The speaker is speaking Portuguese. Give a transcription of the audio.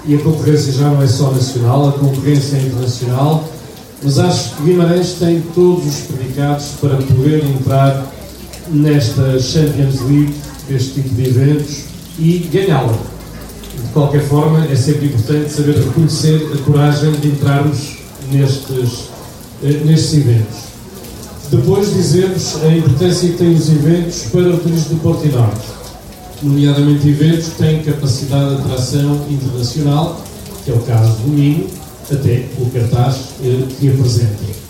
e a concorrência já não é só nacional, a concorrência é internacional, mas acho que Guimarães tem todos os predicados para poder entrar nesta Champions League, este tipo de eventos, e ganhá-la. De qualquer forma, é sempre importante saber reconhecer a coragem de entrarmos nestes eventos. Depois dizemos a importância que têm os eventos para o turismo do Porto e Norte, nomeadamente eventos que têm capacidade de atração internacional, que é o caso do Minho, até o cartaz que apresenta.